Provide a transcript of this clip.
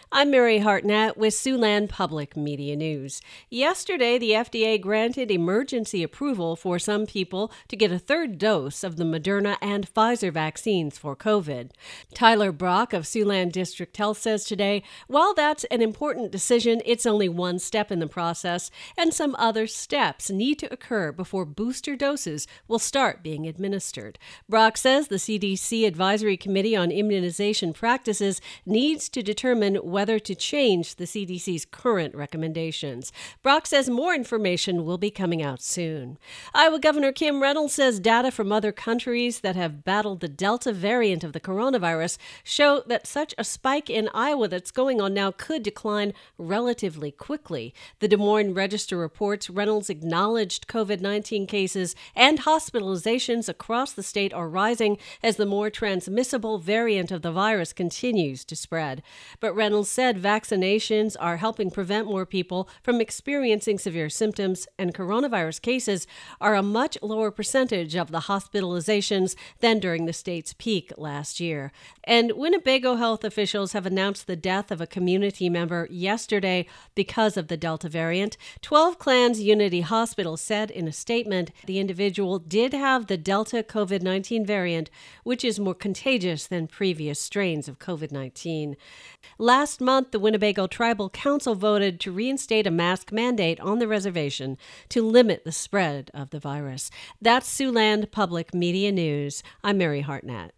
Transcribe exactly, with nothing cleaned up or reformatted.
I'm Mary Hartnett with Siouxland Public Media News. Yesterday, the F D A granted emergency approval for some people to get a third dose of the Moderna and Pfizer vaccines for COVID. Tyler Brock of Siouxland District Health says today, while that's an important decision, it's only one step in the process, and some other steps need to occur before booster doses will start being administered. Brock says the C D C Advisory Committee on Immunization Practices needs to determine whether to change the C D C's current recommendations. Brock says more information will be coming out soon. Iowa Governor Kim Reynolds says data from other countries that have battled the Delta variant of the coronavirus show that such a spike in Iowa that's going on now could decline relatively quickly. The Des Moines Register reports Reynolds acknowledged COVID nineteen cases and hospitalizations across the state are rising as the more transmissible variant of the virus continues to spread. But Reynolds said vaccinations are helping prevent more people from experiencing severe symptoms, and coronavirus cases are a much lower percentage of the hospitalizations than during the state's peak last year. And Winnebago health officials have announced the death of a community member yesterday because of the Delta variant. twelve Clans Unity Hospital said in a statement the individual did have the Delta COVID nineteen variant, which is more contagious than previous strains of COVID nineteen. Last month, the Winnebago Tribal Council voted to reinstate a mask mandate on the reservation to limit the spread of the virus. That's Siouxland Public Media News. I'm Mary Hartnett.